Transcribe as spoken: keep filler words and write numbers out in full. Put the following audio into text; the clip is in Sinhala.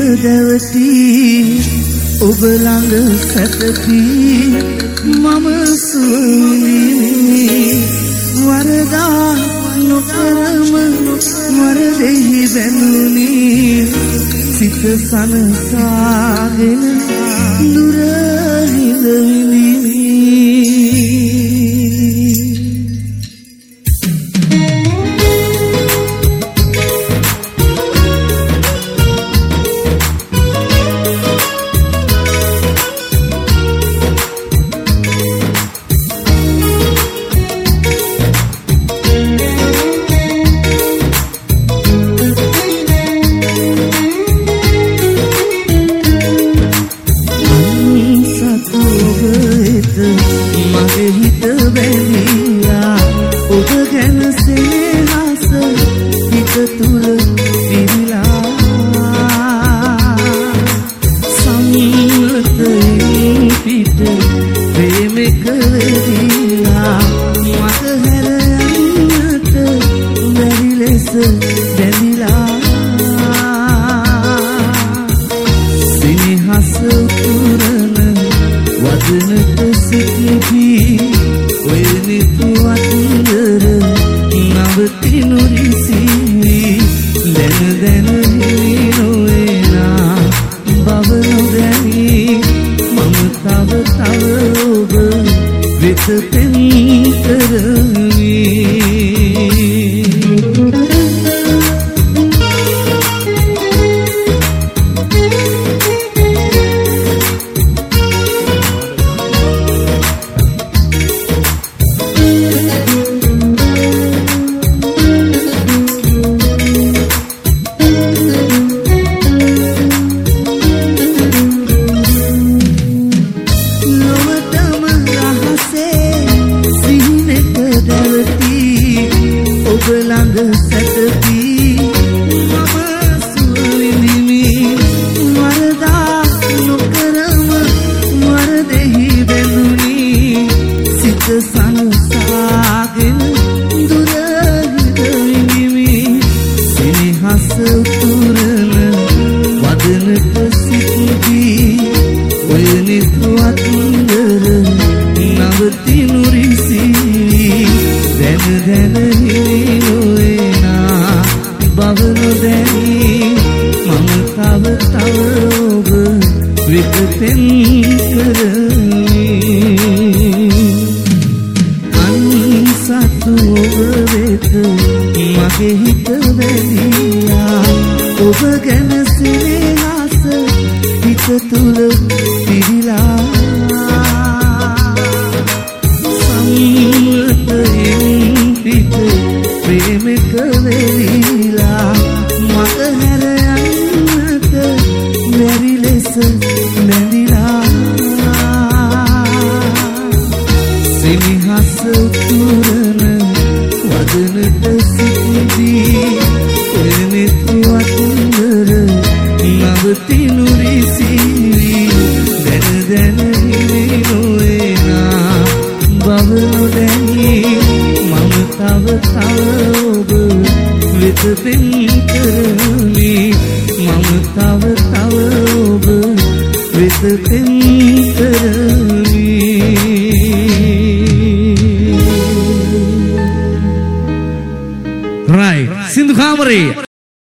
දැවටි ඔබ ළඟ සැතපි මම සුවවිඳිමි වරදා නොකරම වරදෙහි බැඳුනි සිත සනසාගෙන දුර හිඳ විඳිමි මගේ හිත බැඳිලා ඔබ ගැන සෙනෙහස හිත තුල පිරීලා සම්මතයෙන් පිට ප්‍රේමක වෙදිලා මට හැර යන්නට බැරි ලෙස බැඳිලා සෙනෙහස උතුරන වදනට සිටිපි ඔය නිතුවත් ඉර නවතිනු රිසිවි දැන දැන හිනොේනා බව නොදැනි මම තව තව ඔබ වෙත පෙම් කරමි ළඟ සැතපි මම සුවවිඳිමි වරදා නොකරම වරදෙහි බැඳුනි සිත සනසාගෙන දුර හිඳ විඳිමි සෙනෙහස උතුරන වදනට සිටිපි ඔය නිතුවත් ඉර නවතිනු රිසිවි දැන දැන හිනොේනා බව නොදැනි මම තව තව ඔබ වෙත පෙම් කරමි අන්සතු ඔබ වෙත මගේ හිත බැඳිලා ඔබ ගැන සෙනෙහස හිත තුල පිරීලා ප්‍රේමක වෙලිලා මට හැර යන්නට බැරි ලෙස බැඳිලා සෙනෙහස උතුරන වදනට සිටිදී ඔය නිතුවත් ඉර නවතිනු රිසිවි දැන දැන හිනොේනා බව නොදැනි මම තව තව ඔබ වෙත පෙම් කරමි මම තව තව ඔබ වෙත පෙම් කරමි right සින්දු කාමරේ